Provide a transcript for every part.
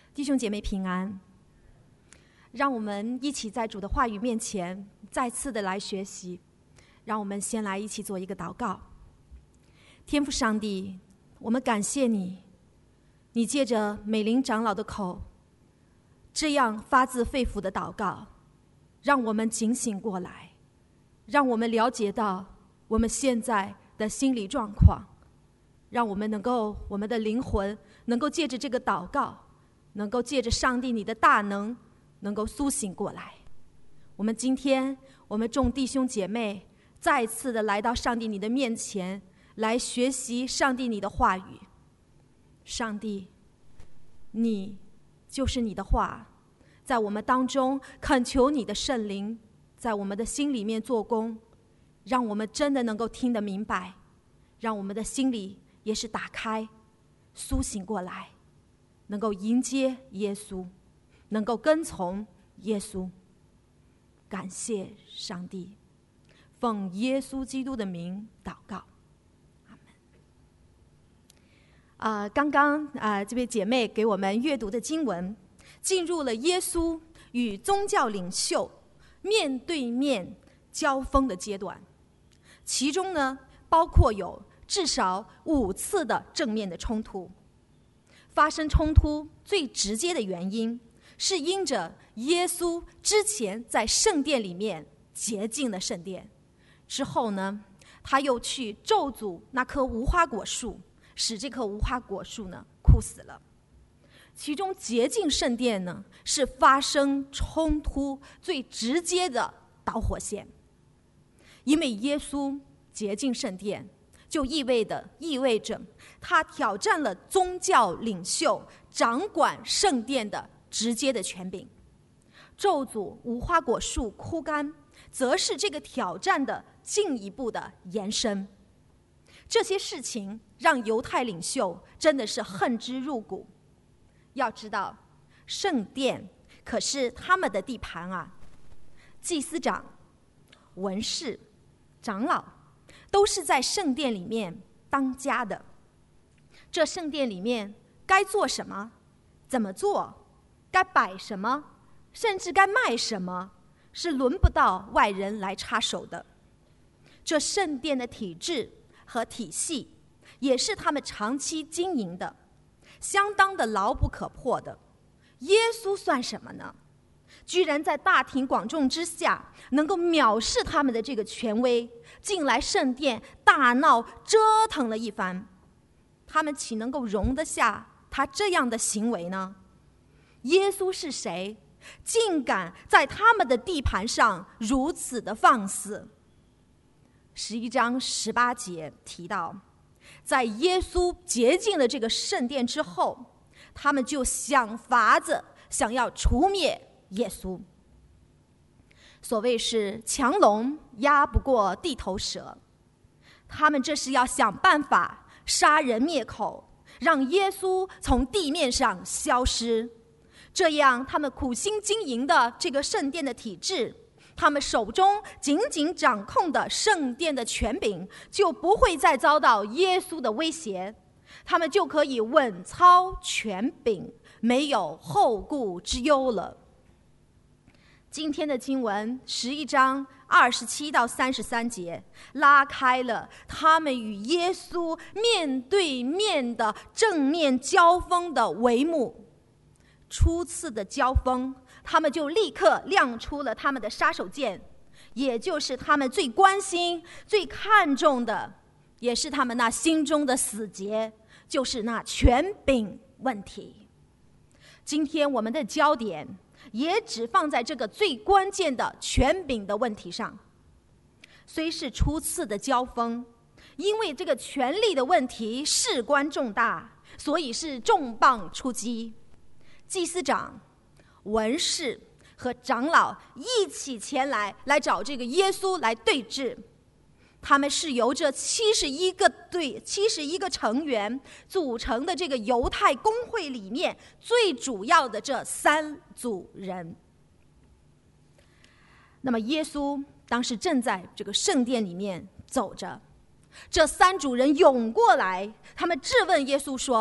弟兄姐妹平安，让我们一起在主的话语面前再次的来学习。让我们先来一起做一个祷告。天父上帝，我们感谢你，你借着美林长老的口这样发自肺腑的祷告，让我们警醒过来，让我们了解到我们现在的心理状况，让我们我们的灵魂能够借着这个祷告，能够借着上帝你的大能，能够苏醒过来。我们今天，我们众弟兄姐妹再次的来到上帝你的面前，来学习上帝你的话语。上帝，你就是你的话，在我们当中恳求你的圣灵在我们的心里面做工，让我们真的能够听得明白，让我们的心里也是打开苏醒过来，能够迎接耶稣，能够跟从耶稣。感谢上帝，奉耶稣基督的名祷告，阿门。刚刚这位姐妹给我们阅读的经文，进入了耶稣与宗教领袖面对面交锋的阶段，其中呢包括有至少5次的正面的冲突。发生冲突最直接的原因是因着耶稣之前在圣殿里面洁净了圣殿，之后呢他又去咒诅那棵无花果树，使这棵无花果树呢枯死了。其中洁净圣殿呢是发生冲突最直接的导火线，因为耶稣洁净圣殿就意味着他挑战了宗教领袖掌管圣殿的直接的权柄。咒诅无花果树枯干，则是这个挑战的进一步的延伸。这些事情让犹太领袖真的是恨之入骨。要知道，圣殿可是他们的地盘啊，祭司长、文士、长老都是在圣殿里面当家的。这圣殿里面该做什么，怎么做，该摆什么，甚至该卖什么，是轮不到外人来插手的。这圣殿的体制和体系也是他们长期经营的，相当的牢不可破的。耶稣算什么呢？居然在大庭广众之下能够藐视他们的这个权威，进来圣殿大闹折腾了一番，他们岂能够容得下他这样的行为呢？耶稣是谁，竟敢在他们的地盘上如此的放肆？11章18节提到，在耶稣洁净了这个圣殿之后，他们就想法子想要除灭耶稣。所谓是强龙压不过地头蛇，他们这是要想办法杀人灭口，让耶稣从地面上消失。这样他们苦心经营的这个圣殿的体制，他们手中紧紧掌控的圣殿的权柄，就不会再遭到耶稣的威胁，他们就可以稳操权柄，没有后顾之忧了。今天的经文11章27到33节，拉开了他们与耶稣面对面的正面交锋的帷幕。初次的交锋，他们就立刻亮出了他们的杀手锏，也就是他们最关心、最看重的，也是他们那心中的死结，就是那权柄问题。今天我们的焦点也只放在这个最关键的权柄的问题上。虽是初次的交锋，因为这个权力的问题事关重大，所以是重磅出击。祭司长、文士和长老一起前来找这个耶稣来对峙。他们是由这71个成员组成的这个犹太公会里面最主要的这3组人。那么耶稣当时正在这个圣殿里面走着，这3组人涌过来，他们质问耶稣说：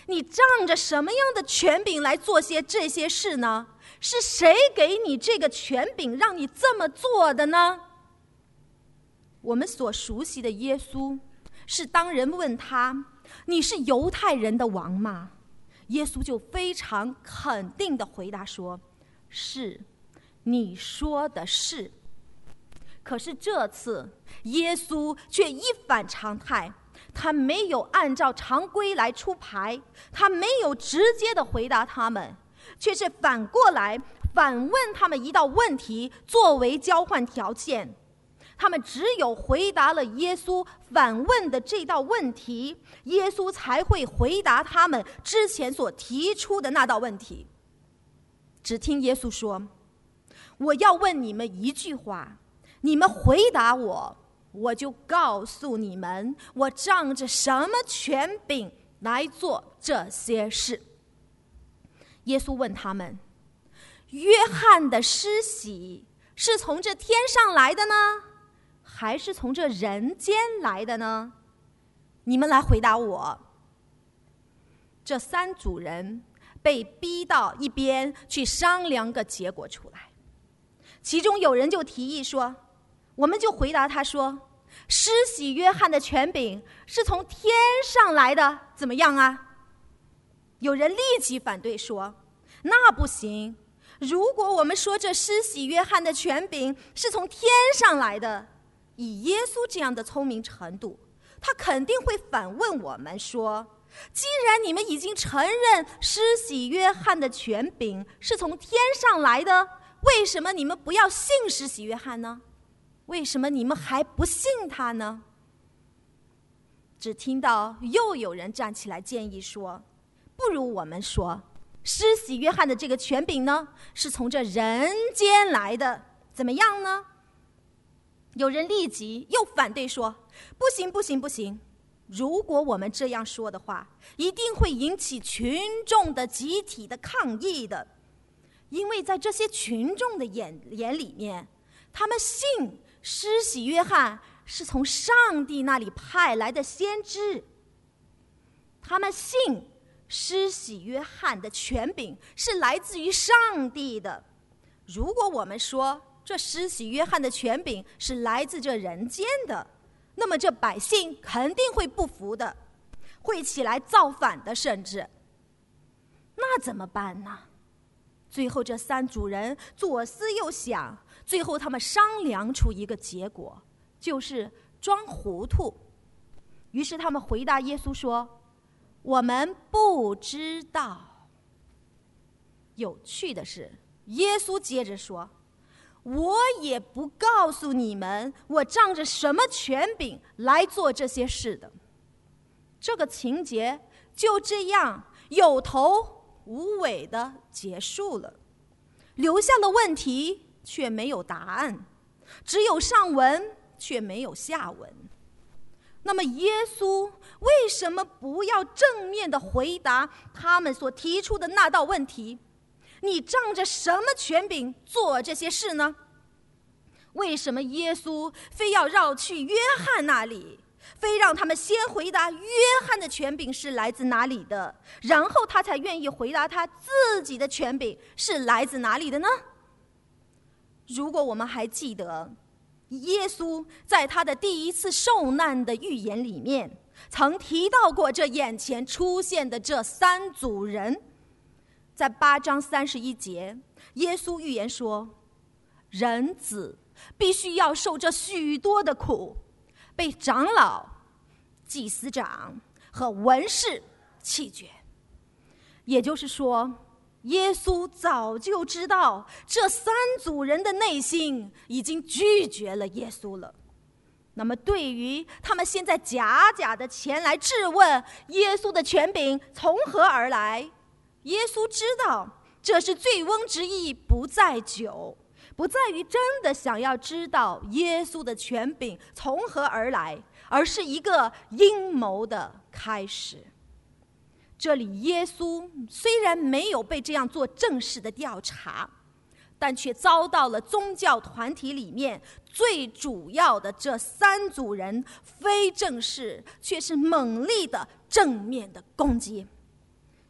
你仗着什么样的权柄来做这些事呢？是谁给你这个权柄让你这么做的呢？我们所熟悉的耶稣，是当人问他，你是犹太人的王吗？耶稣就非常肯定地回答说，是，你说的是。可是这次耶稣却一反常态，他没有按照常规来出牌，他没有直接的回答他们，却是反过来反问他们一道问题作为交换条件。他们只有回答了耶稣反问的这道问题，耶稣才会回答他们之前所提出的那道问题。只听耶稣说，我要问你们一句话，你们回答我，我就告诉你们，我仗着什么权柄来做这些事。耶稣问他们，约翰的施洗是从这天上来的呢，还是从这人间来的呢？你们来回答我。这三组人被逼到一边去商量个结果出来。其中有人就提议说，我们就回答他说，施洗约翰的权柄是从天上来的，怎么样啊？有人立即反对说，那不行，如果我们说这施洗约翰的权柄是从天上来的，以耶稣这样的聪明程度，他肯定会反问我们说，既然你们已经承认施洗约翰的权柄是从天上来的，为什么你们不要信施洗约翰呢？为什么你们还不信他呢？只听到又有人站起来建议说，不如我们说，施洗约翰的这个权柄呢，是从这人间来的，怎么样呢？有人立即又反对说，不行不行不行，如果我们这样说的话，一定会引起群众的集体的抗议的。因为在这些群众的眼里面，他们信施洗约翰是从上帝那里派来的先知，他们信施洗约翰的权柄是来自于上帝的。如果我们说这施洗约翰的权柄是来自这人间的，那么这百姓肯定会不服的，会起来造反的，甚至那怎么办呢？最后这三组人左思右想，最后他们商量出一个结果，就是装糊涂。于是他们回答耶稣说，我们不知道。有趣的是，耶稣接着说，我也不告诉你们我仗着什么权柄来做这些事的。这个情节就这样有头无尾的结束了，留下了问题却没有答案，只有上文却没有下文。那么耶稣为什么不要正面的回答他们所提出的那道问题，你仗着什么权柄做这些事呢？为什么耶稣非要绕去约翰那里，非让他们先回答约翰的权柄是来自哪里的，然后他才愿意回答他自己的权柄是来自哪里的呢？如果我们还记得耶稣在他的第一次受难的预言里面曾提到过这眼前出现的这三组人，在8章31节，耶稣预言说，人子必须要受这许多的苦，被长老、祭司长和文士弃绝。也就是说，耶稣早就知道这三组人的内心已经拒绝了耶稣了。那么对于他们现在假的前来质问耶稣的权柄从何而来，耶稣知道这是醉翁之意不在酒，不在于真的想要知道耶稣的权柄从何而来，而是一个阴谋的开始。这里耶稣虽然没有被这样做正式的调查，但却遭到了宗教团体里面最主要的这三组人非正式却是猛烈的正面的攻击。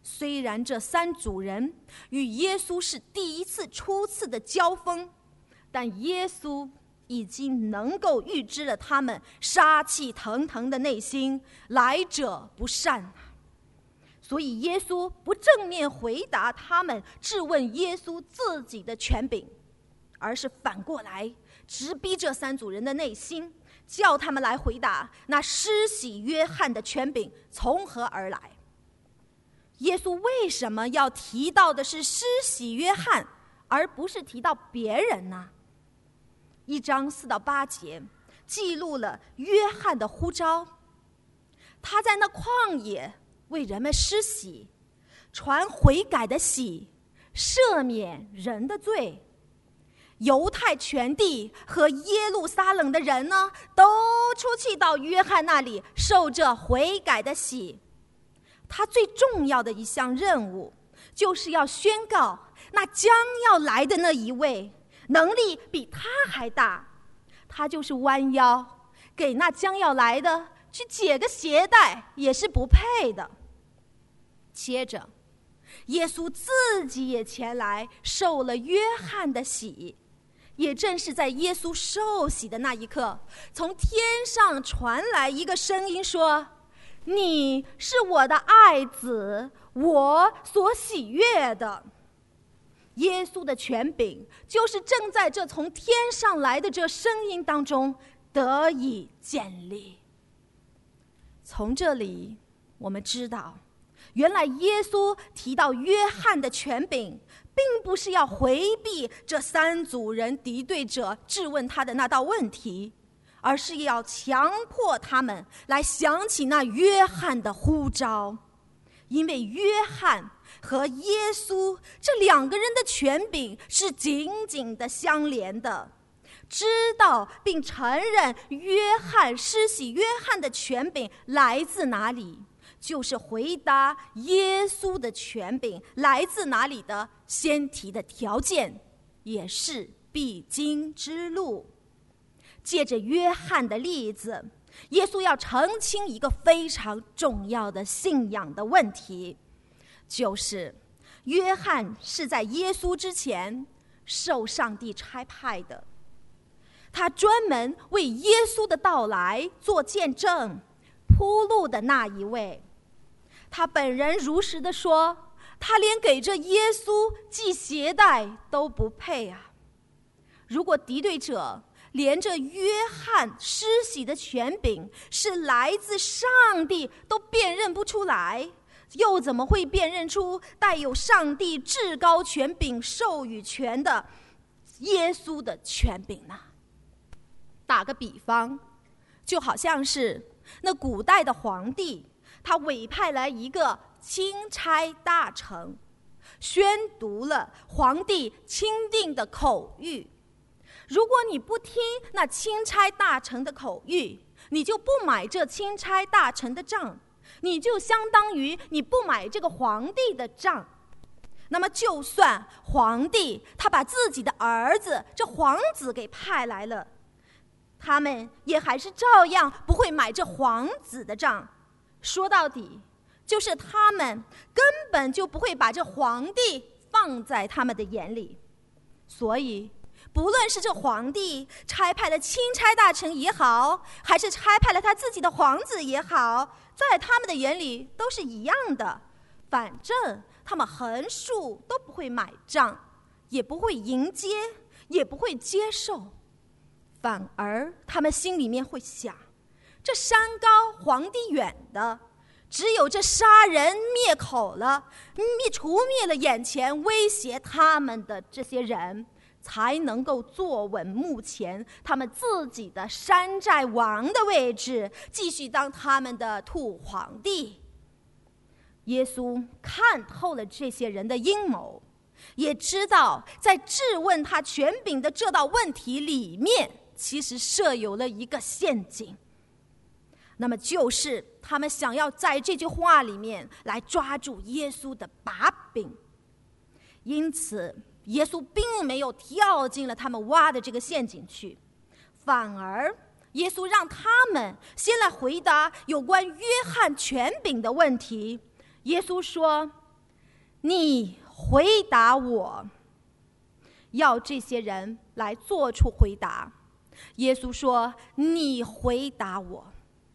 虽然这三组人与耶稣是初次的交锋，但耶稣已经能够预知了他们杀气腾腾的内心，来者不善。所以耶稣不正面回答他们质问耶稣自己的权柄，而是反过来直逼这三组人的内心，叫他们来回答那施洗约翰的权柄从何而来。耶稣为什么要提到的是施洗约翰，而不是提到别人呢？1章4到8节记录了约翰的呼召，他在那旷野为人们施洗，传悔改的喜，赦免人的罪。犹太全地和耶路撒冷的人呢，都出去到约翰那里受这悔改的喜。他最重要的一项任务，就是要宣告那将要来的那一位能力比他还大，他就是弯腰给那将要来的去解个鞋带也是不配的。接着耶稣自己也前来受了约翰的洗，也正是在耶稣受洗的那一刻，从天上传来一个声音说，你是我的爱子，我所喜悦的。耶稣的权柄就是正在这从天上来的这声音当中得以建立。从这里我们知道，原来耶稣提到约翰的权柄，并不是要回避这三组人敌对者质问他的那道问题，而是要强迫他们来想起那约翰的呼召。因为约翰和耶稣这两个人的权柄是紧紧的相连的，知道并承认施洗约翰的权柄来自哪里，就是回答耶稣的权柄来自哪里的先提的条件，也是必经之路。借着约翰的例子，耶稣要澄清一个非常重要的信仰的问题，就是约翰是在耶稣之前受上帝差派的，他专门为耶稣的到来做见证铺路的那一位。他本人如实的说，他连给这耶稣系鞋带都不配啊！如果敌对者连这约翰施洗的权柄是来自上帝都辨认不出来，又怎么会辨认出带有上帝至高权柄授予权的耶稣的权柄呢？打个比方，就好像是那古代的皇帝，他委派来一个钦差大臣，宣读了皇帝钦定的口谕。如果你不听那钦差大臣的口谕，你就不买这钦差大臣的账，你就相当于你不买这个皇帝的账。那么就算皇帝他把自己的儿子这皇子给派来了，他们也还是照样不会买这皇子的账。说到底，就是他们根本就不会把这皇帝放在他们的眼里。所以不论是这皇帝差派了钦差大臣也好，还是差派了他自己的皇子也好，在他们的眼里都是一样的，反正他们横竖都不会买账，也不会迎接，也不会接受。反而他们心里面会想，这山高皇帝远的，只有这杀人灭口了，除灭了眼前威胁他们的这些人，才能够坐稳目前他们自己的山寨王的位置，继续当他们的土皇帝。耶稣看透了这些人的阴谋，也知道在质问他权柄的这道问题里面，其实设有了一个陷阱。那么就是他们想要在这句话里面来抓住耶稣的把柄。因此耶稣并没有跳进了他们挖的这个陷阱去，反而耶稣让他们先来回答有关约翰权柄的问题。耶稣说， 你回答我。要这些人来做出回答。耶稣说，你回答我。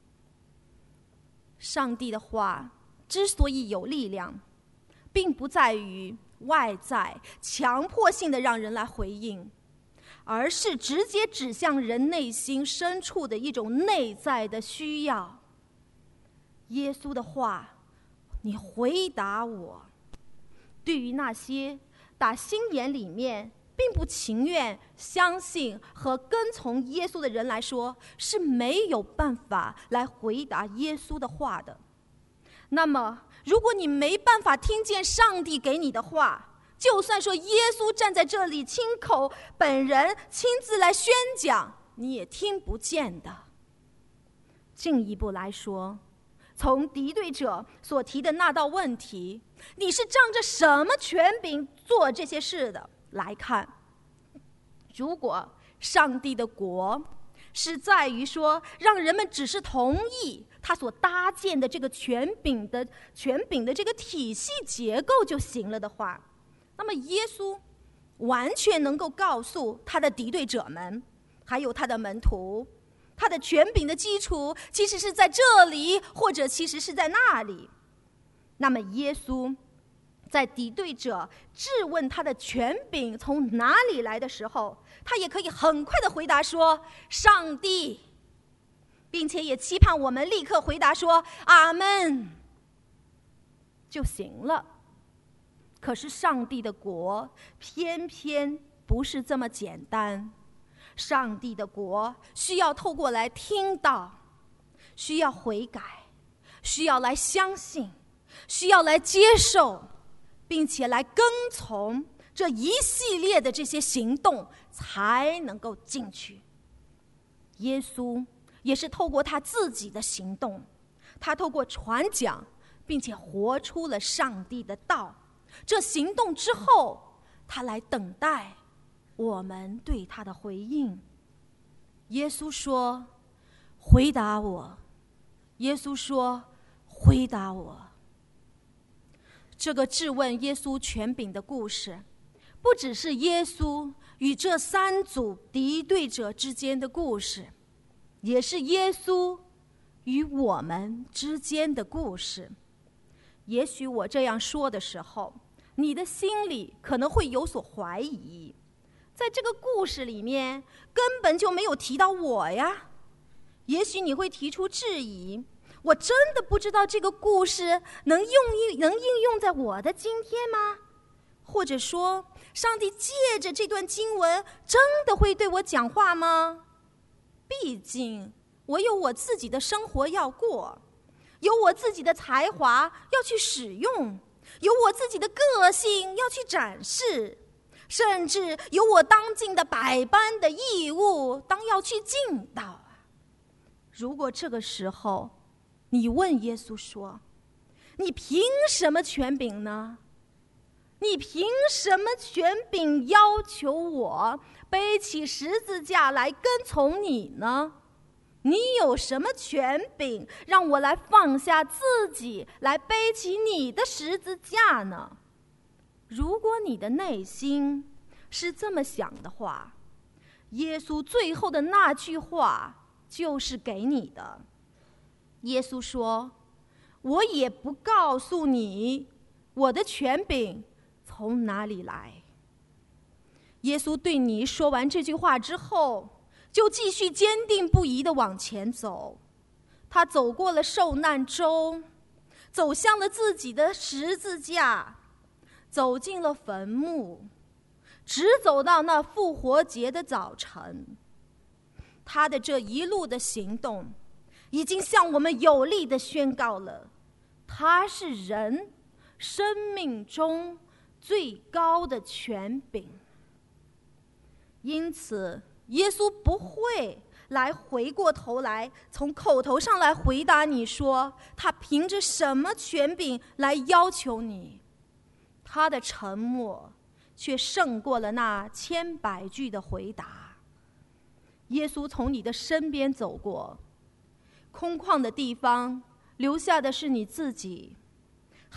上帝的话之所以有力量，并不在于外在强迫性的让人来回应，而是直接指向人内心深处的一种内在的需要。耶稣的话，你回答我，对于那些打心眼里面并不情愿相信和跟从耶稣的人来说，是没有办法来回答耶稣的话的。那么如果你没办法听见上帝给你的话，就算说耶稣站在这里亲口本人亲自来宣讲，你也听不见的。进一步来说，从敌对者所提的那道问题，你是仗着什么权柄做这些事的来看，如果上帝的国是在于说让人们只是同意他所搭建的这个权柄的这个体系结构就行了的话，那么耶稣完全能够告诉他的敌对者们还有他的门徒，他的权柄的基础其实是在这里，或者其实是在那里。那么耶稣在敌对者质问他的权柄从哪里来的时候，他也可以很快的回答说上帝，并且也期盼我们立刻回答说阿们就行了。可是上帝的国偏偏不是这么简单，上帝的国需要透过来听到，需要悔改，需要来相信，需要来接受，并且来跟从这一系列的这些行动才能够进去。耶稣也是透过他自己的行动，他透过传讲并且活出了上帝的道，这行动之后他来等待我们对他的回应。耶稣说回答我，耶稣说回答我。这个质问耶稣权柄的故事，不只是耶稣与这三组敌对者之间的故事，也是耶稣与我们之间的故事。也许我这样说的时候，你的心里可能会有所怀疑，在这个故事里面根本就没有提到我呀。也许你会提出质疑，我真的不知道这个故事能应用在我的今天吗？或者说上帝借着这段经文真的会对我讲话吗？毕竟我有我自己的生活要过，有我自己的才华要去使用，有我自己的个性要去展示，甚至有我当尽的百般的义务当要去尽到啊。如果这个时候你问耶稣说，你凭什么权柄呢？你凭什么权柄要求我背起十字架来跟从你呢？你有什么权柄让我来放下自己来背起你的十字架呢？如果你的内心是这么想的话，耶稣最后的那句话就是给你的。耶稣说，我也不告诉你我的权柄从哪里来。耶稣对你说完这句话之后，就继续坚定不移地往前走。他走过了受难周，走向了自己的十字架，走进了坟墓，直走到那复活节的早晨。他的这一路的行动已经向我们有力地宣告了，他是人生命中最高的权柄。因此耶稣不会来回过头来从口头上来回答你说他凭着什么权柄来要求你，他的沉默却胜过了那千百句的回答。耶稣从你的身边走过，空旷的地方留下的是你自己，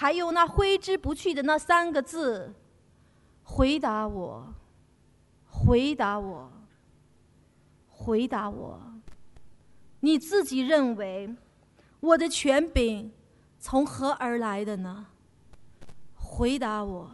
还有那挥之不去的那3个字，回答我，回答我，回答我。你自己认为我的权柄从何而来的呢？回答我。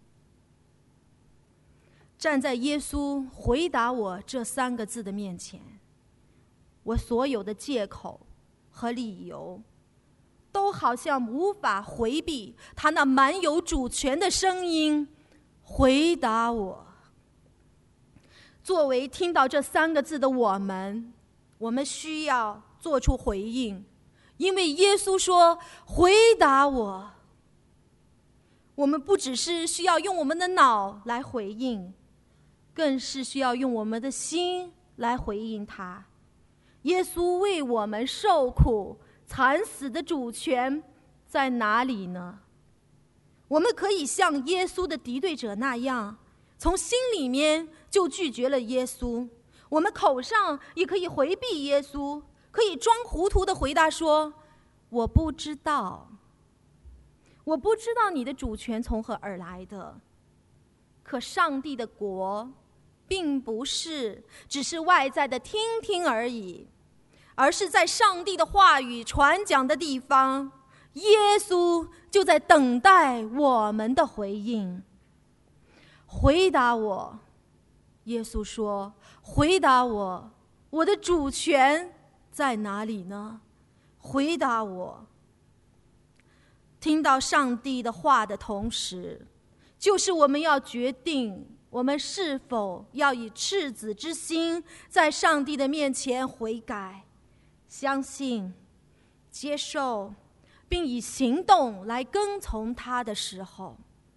站在耶稣回答我这3个字的面前，我所有的借口和理由都好像无法回避他那满有主权的声音，回答我。作为听到这3个字的我们需要做出回应，因为耶稣说回答我。我们不只是需要用我们的脑来回应，更是需要用我们的心来回应他。耶稣为我们受苦惨死的主权在哪里呢？我们可以像耶稣的敌对者那样，从心里面就拒绝了耶稣，我们口上也可以回避耶稣，可以装糊涂的回答说，我不知道，我不知道你的主权从何而来的。可上帝的国并不是只是外在的听听而已，而是在上帝的话语传讲的地方，耶稣就在等待我们的回应。回答我，耶稣说，回答我，我的主权在哪里呢？回答我。听到上帝的话的同时，就是我们要决定我们是否要以赤子之心在上帝的面前悔改，相信、接受，并以行动来跟从他的时候。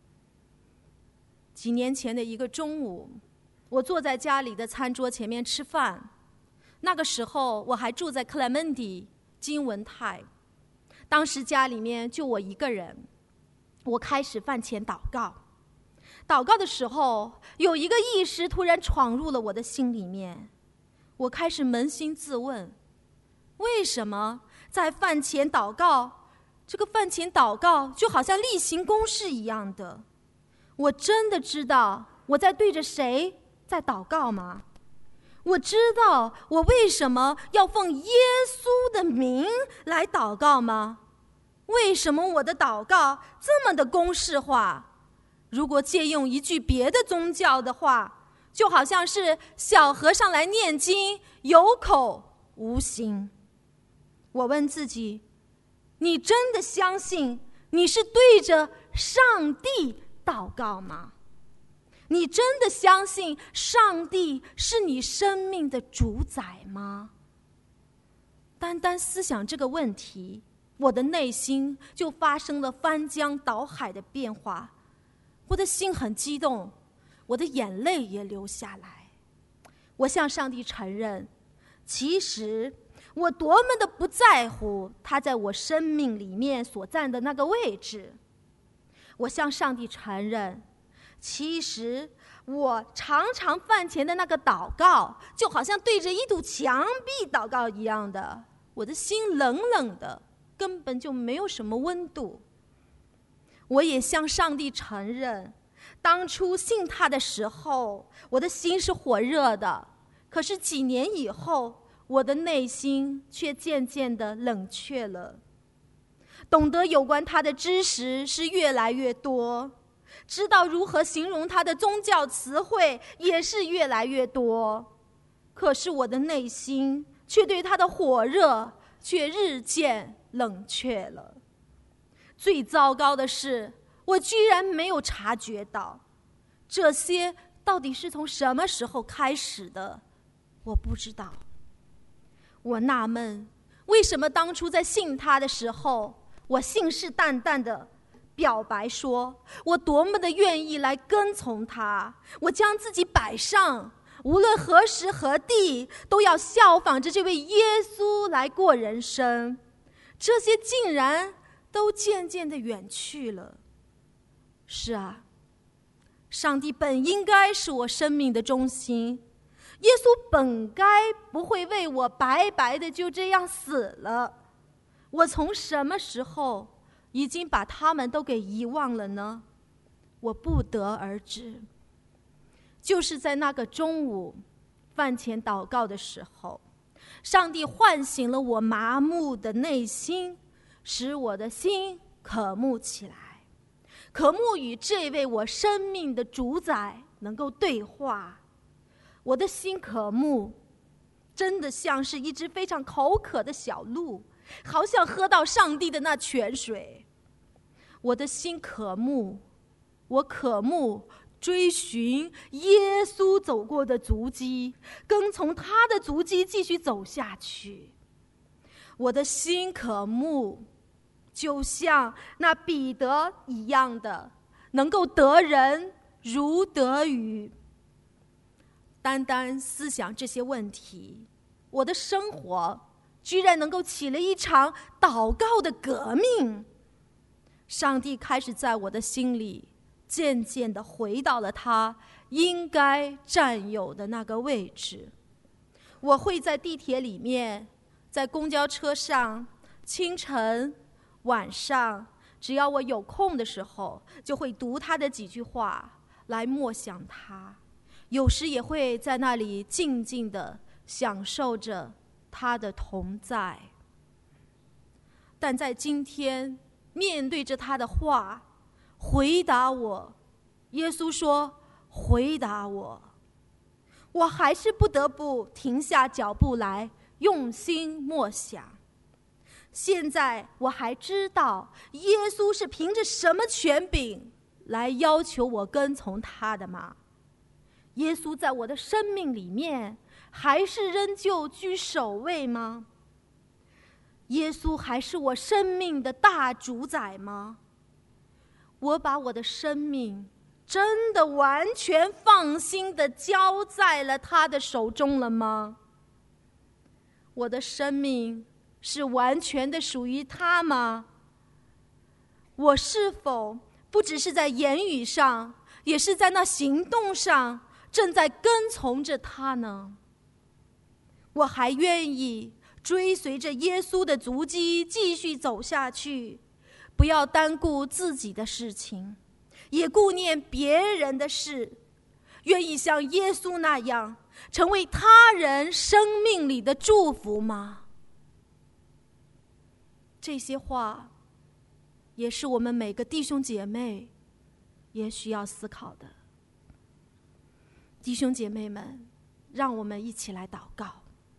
几年前的一个中午，我坐在家里的餐桌前面吃饭，那个时候我还住在克莱门迪金文泰，当时家里面就我一个人。我开始饭前祷告，祷告的时候，有一个意识突然闯入了我的心里面。我开始扪心自问，为什么在饭前祷告，这个饭前祷告就好像例行公事一样的？我真的知道我在对着谁在祷告吗？我知道我为什么要奉耶稣的名来祷告吗？为什么我的祷告这么的公式化？如果借用一句别的宗教的话，就好像是小和尚来念经，有口无心。我问自己，你真的相信你是对着上帝祷告吗？你真的相信上帝是你生命的主宰吗？单单思想这个问题，我的内心就发生了翻江倒海的变化。我的心很激动，我的眼泪也流下来。我向上帝承认，其实我多么的不在乎他在我生命里面所占的那个位置。我向上帝承认，其实我常常饭前的那个祷告，就好像对着一堵墙壁祷告一样的，我的心冷冷的，根本就没有什么温度。我也向上帝承认，当初信他的时候，我的心是火热的，可是几年以后，我的内心却渐渐的冷却了。懂得有关他的知识是越来越多，知道如何形容他的宗教词汇也是越来越多，可是我的内心却对他的火热却日渐冷却了。最糟糕的是，我居然没有察觉到，这些到底是从什么时候开始的，我不知道。我纳闷，为什么当初在信他的时候，我信誓旦旦的表白说，我多么的愿意来跟从他，我将自己摆上，无论何时何地都要效仿着这位耶稣来过人生。这些竟然都渐渐的远去了。是啊，上帝本应该是我生命的中心，耶稣本该不会为我白白的就这样死了。我从什么时候已经把他们都给遗忘了呢？我不得而知。就是在那个中午饭前祷告的时候，上帝唤醒了我麻木的内心，使我的心渴慕起来，渴慕与这位我生命的主宰能够对话。我的心渴慕，真的像是一只非常口渴的小鹿，好想喝到上帝的那泉水。我的心渴慕，我渴慕追寻耶稣走过的足迹，跟从他的足迹继续走下去。我的心渴慕，就像那彼得一样的，能够得人如得鱼。单单思想这些问题，我的生活居然能够起了一场祷告的革命。上帝开始在我的心里渐渐地回到了他应该占有的那个位置。我会在地铁里面，在公交车上，清晨晚上，只要我有空的时候，就会读他的几句话来默想他。有时也会在那里静静地享受着他的同在。但在今天面对着他的话，回答我，耶稣说回答我，我还是不得不停下脚步来用心默想。现在我还知道耶稣是凭着什么权柄来要求我跟从他的吗？耶稣在我的生命里面还是仍旧居首位吗？耶稣还是我生命的大主宰吗？我把我的生命真的完全放心地交在了他的手中了吗？我的生命是完全的属于他吗？我是否不只是在言语上，也是在那行动上正在跟从着他呢？我还愿意追随着耶稣的足迹继续走下去，不要单顾自己的事情，也顾念别人的事，愿意像耶稣那样成为他人生命里的祝福吗？这些话也是我们每个弟兄姐妹也需要思考的。弟兄姐妹们，让我们一起来祷告。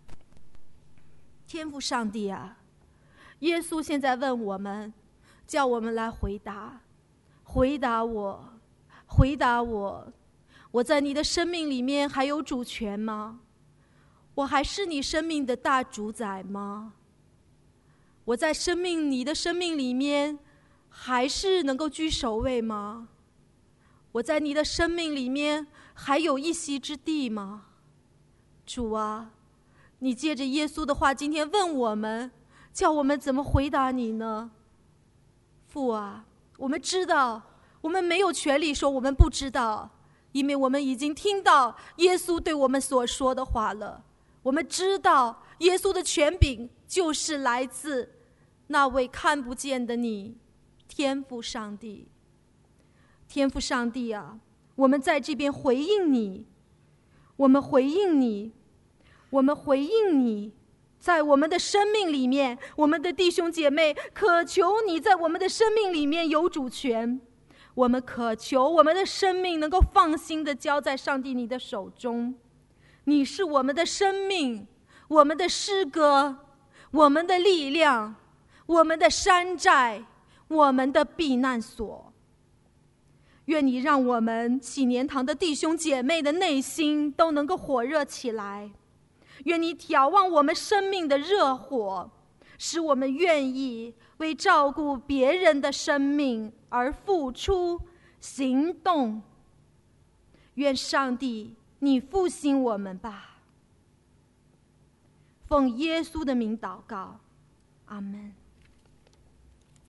天父上帝啊，耶稣现在问我们，叫我们来回答，回答我，回答我，我在你的生命里面还有主权吗？我还是你生命的大主宰吗？我在你的生命里面还是能够居首位吗？我在你的生命里面还有一席之地吗？主啊，你借着耶稣的话今天问我们，叫我们怎么回答你呢？父啊，我们知道我们没有权利说我们不知道，因为我们已经听到耶稣对我们所说的话了。我们知道耶稣的权柄就是来自那位看不见的你，天父上帝。天父上帝啊，我们在这边回应你，我们回应你，我们回应你，在我们的生命里面，我们的弟兄姐妹渴求你在我们的生命里面有主权。我们渴求我们的生命能够放心地交在上帝你的手中。你是我们的生命，我们的诗歌，我们的力量，我们的山寨，我们的避难所。愿你让我们喜年堂的弟兄姐妹的内心都能够火热起来，愿你挑旺我们生命的热火，使我们愿意为照顾别人的生命而付出行动。愿上帝你复兴我们吧。奉耶稣的名祷告，阿们。